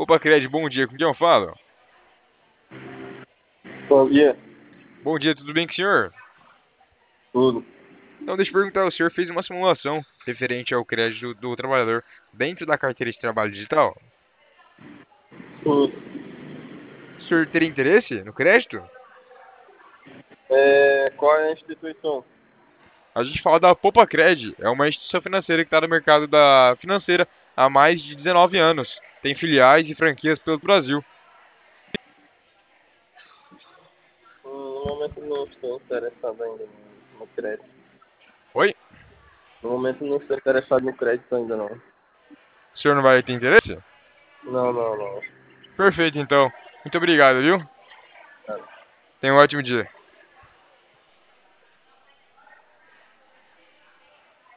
Opa, Cred, bom dia. Com quem eu falo? Bom dia, Bom dia, tudo bem com o senhor? tudo. Então, deixa eu perguntar, o senhor fez uma simulação referente ao crédito do trabalhador dentro da carteira de trabalho digital? Sim. O senhor teria interesse no crédito? Qual é a instituição? A gente fala da Poupa-Cred, é uma instituição financeira que está no mercado da financeira há mais de 19 anos. Tem filiais e franquias pelo Brasil. No momento não estou interessado ainda no crédito. Oi? No momento não estou interessado no crédito ainda não. O senhor não vai ter interesse? Não, não, não. Perfeito, então. Muito obrigado, viu? Tenha um ótimo dia.